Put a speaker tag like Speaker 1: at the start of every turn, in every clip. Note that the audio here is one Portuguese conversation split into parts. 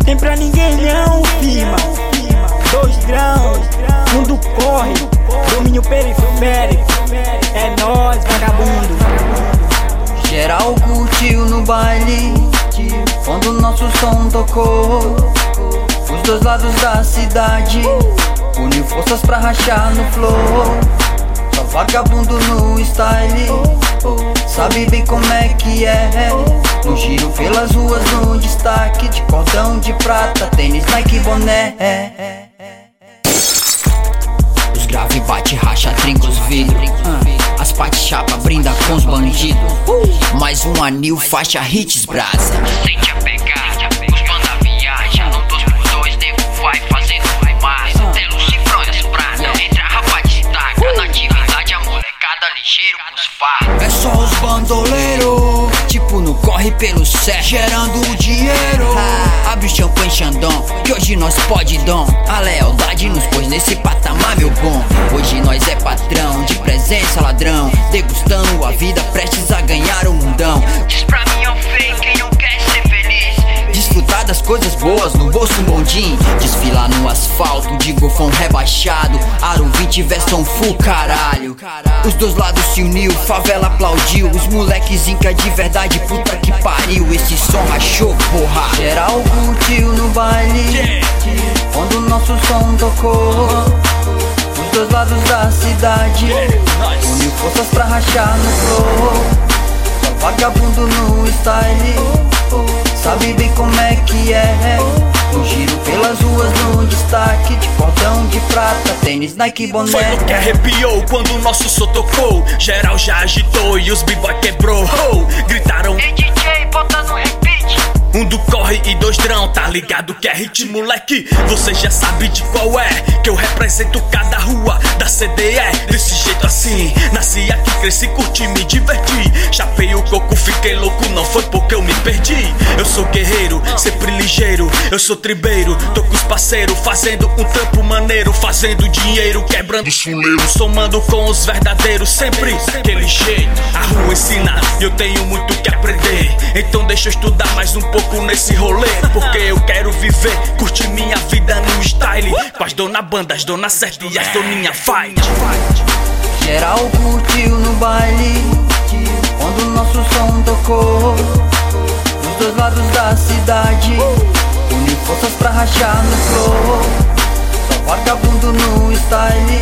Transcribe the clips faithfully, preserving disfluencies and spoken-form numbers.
Speaker 1: tem pra ninguém não, firma. Dois grãos, mundo corre, domínio periférico. É nóis, vagabundo.
Speaker 2: Geral curtiu no baile quando nosso som tocou. Os dois lados da cidade uniu forças pra rachar no flow. Só vagabundo no style, sabe bem como é que é. No giro pelas ruas, no destaque de cordão de prata, tênis, Nike, boné. Os grave bate, racha, trinca os vidros. As partes chapa brinda com os bandidos. Mais um anil, faixa, hits, brasa.
Speaker 3: Sente a pegada, os banda viaja. No dois por dois, nego vai fazendo fumaça. Telo, cifrões, prata. Entre a rapa destaca. Na atividade, a molecada ligeiro com os fardos.
Speaker 2: É só os bandoleiros, tipo no corre pelo céu, gerando o dinheiro. Abre o champanhe, Xandão, que hoje nós pode dom. A lealdade nos pôs nesse patamar, meu bom. Hoje nós é patrão, de presença ladrão, degustando a vida, prestes a ganhar o mundão.
Speaker 3: Diz pra mim, ó feio, quem não quer ser feliz.
Speaker 2: Desfrutar das coisas boas no bolso um bondinho. Desfilar no asfalto de golfão rebaixado, aro vinte versão full caralho. Os dois lados se uniu, favela aplaudiu. Os moleques inca de verdade, puta que pariu. Esse som rachou, porra. Geral curtiu no baile quando nosso som tocou. Os dois lados da cidade uniu forças pra rachar no flow. Só vagabundo no style, sabe bem como é que é. No giro pelas ruas, no destaque de cordão de prata, tênis, Nike, boné.
Speaker 4: Foi o que arrepiou quando o nosso som tocou. Geral já agitou e os b-boy quebrou. Oh, gritaram:
Speaker 3: Ei D J, bota no repeat.
Speaker 4: Um do corre e dois drão, tá ligado que é hit, moleque? Você já sabe de qual é, que eu represento cada rua da C D E. Desse jeito assim, nasci aqui, cresci, curti, me diverti. Chapei o coco, fiquei louco, não foi porque eu me perdi. Eu sou guerreiro, sempre ligeiro, eu sou tribeiro. Tô com os parceiros, fazendo um trampo maneiro, fazendo dinheiro, quebrando os fuleiros, somando com os verdadeiros, sempre aquele jeito. A rua ensina, eu tenho muito que aprender. Então deixa eu estudar mais um pouco nesse rolê, porque eu quero viver, curtir minha vida no style, com as dona banda, as dona certa e as doninha fight.
Speaker 2: Geral curtiu no baile quando o nosso som tocou. Os dois lados da cidade uniu forças pra rachar no flow. Só vagabundo no style,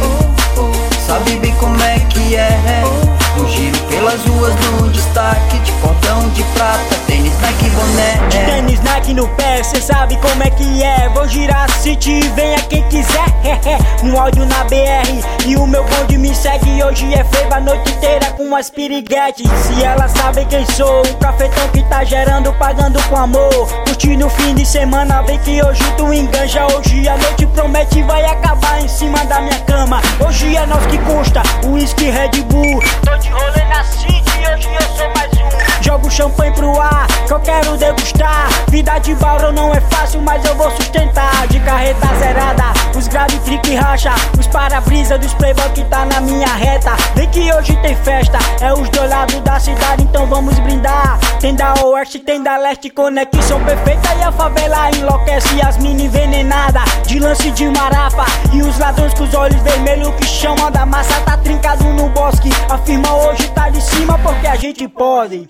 Speaker 2: sabe bem como é que é. No giro pelas ruas, no destaque de cordão de prata, tênis, Nike, boné.
Speaker 1: De tênis, Nike no pé, cê sabe como é que é. Vou girar a city, venha quem quiser. Um áudio na B R e o meu bonde me segue. Hoje é feio a noite inteira com as piriguetes. Se elas sabem quem sou, o cafetão que tá gerando, pagando com amor. Curtindo no fim de semana, vem que hoje tu enganja. Hoje a noite promete vai acabar em cima da minha cama. Hoje é nós que custa, whisky, Red Bull. Tô de rolê na city, hoje eu sou mais um. Jogo champanhe pro ar, que eu quero degustar. Vida de barro não é fácil, mas eu vou sustentar. De carreta zerada, os grave, trick, racha. Os para-brisa dos playboy que tá na minha reta. Vem que hoje tem festa, é os dois lados da cidade, então vamos brindar. Tem da oeste, tem da leste, conexão perfeita. E a favela enlouquece as mina envenenada. De lance de marapa, e os ladrões com os olhos vermelhos que chamam da massa. Tá trincado no bosque, afirma hoje tá de cima porque a gente pode.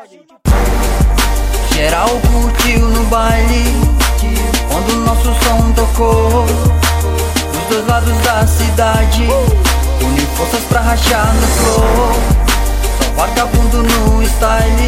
Speaker 2: Geral curtiu no baile quando o nosso som tocou. Os dois lados da cidade uniu forças pra rachar no flow. Só vagabundo no style,